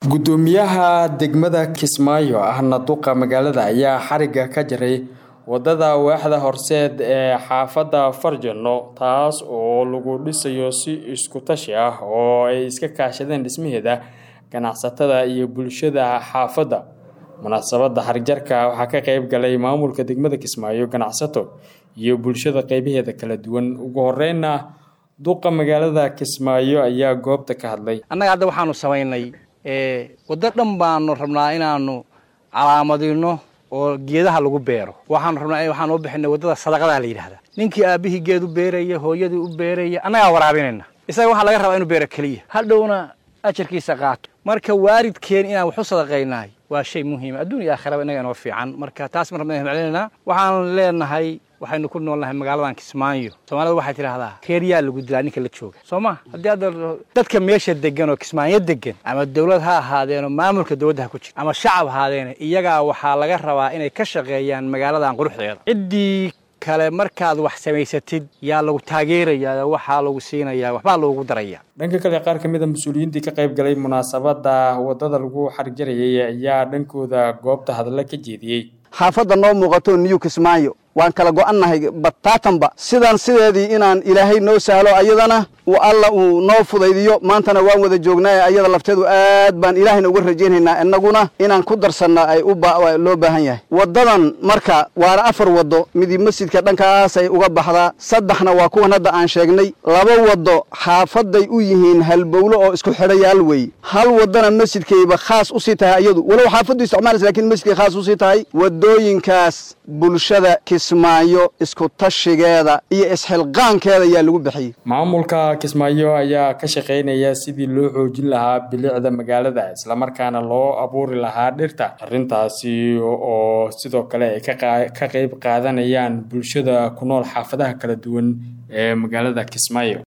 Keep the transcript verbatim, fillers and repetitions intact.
gudoomiyaha degmada Kismaayo ahna duqa magaalada ayaa xariga ka jaray wadada waaxda horseed ee xaafada Farjano taas oo lagu dhisayo si isku tashi ah oo ay iska kaashadeen dhismaheeda ganacsatada iyo bulshada xaafada. Munaasabada xarijarka waxaa ka qayb galay maamulka degmada Kismaayo, ganacsato iyo bulshada qaybaheeda kala duwan. Ugu horreynna duqa magaalada Kismaayo ayaa goobta ka hadlay. Annaga hadda waxaanu sameynay ee wada dhan baanu rabnaa inaanu calaamadino oo geedaha lagu beero. Waxaan rabnaa waxaan u bixinay wadada sadaqada la yiraahdo. Ninkii aabihii geed u beeraya, hooyadii u beeraya, anaga waraabinayna. Isaga waxa laga rabaa inuu beero kaliya. Hadhowna ajarkiisa qaato. Marka waalidkeen inaan wax u sadaqaynay waa shay muhiim ah adduun iyo aakhiraba inaga inoo fiican. Marka taas mar rabnaa macnaheena waxaan leenahay waxaynu ku noolnahay magaaladan Kismaayo. Soomaalida waxay tiraahdaa reeriyaa lagu dilaa ninka la jooga. Sooma haddii dadka meesha degan oo Kismaayo degan ama dawlad ha ahaadeen oo maamulka dawladda ku jira ama shacab ahaadeen iyaga waxa laga rabaa inay ka shaqeeyaan magaaladan quruxdeeda. Cidii kale markaad wax samaysatid yaa lagu taageerayaa waxa lagu siinayaa waxba loogu darayaa. Dhanka kale qaar kamid ah mas'uuliyiintii ka qayb galay munaasabada wadada lagu xarijarayay ayaa dhankooda goobta hadal ka jeediyay. xaafada noo muuqato New Kismaayo waan kala go'anahay bataatanba sidaan sideedii inaan Ilaahay noo sahlo ayadana oo alla uu noo fudaydiyo maantana waan wada joognaa ayada lafteedu aad baan Ilaahayna uga rajaynaynaa innaguna inaan ku darsanno ay u loo baahan yahay. Wadadan marka waa afar wado mid masjidka dhankaas ay uga baxdaa, saddexna waa kuwan hadda aan sheegnay, laba wado xaafaday u yihiin hal bowlo oo isku xidhayaal way. Hal wadana masjidkayba khaas u sii tahay ayadu walaw xaafadu isticmaalaysa laakiin masjidka khaas u sii tahay. Wadooyinkaas bulshada Kismaayo isku tashigeeda iyo isxilqaankeeda ayaa lagu bixiyay. Maamulka Kismaayo ayaa ka shaqeynaya sidii loo xoojin lahaa bilicda magaalada isla markaana loo abuuri lahaa dhirta. Arrintaasi oo sidoo kale ay ka qayb qaadanayaan bulshada ku nool xaafadaha kala duwan ee magaalada Kismaayo.